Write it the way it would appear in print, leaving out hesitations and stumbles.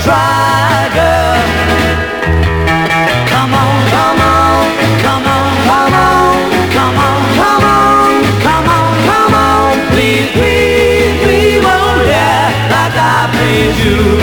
try, girl. Come on, come on, come on, come on, come on, come on, come on, come on. Please, please, please, won't you, like I please you.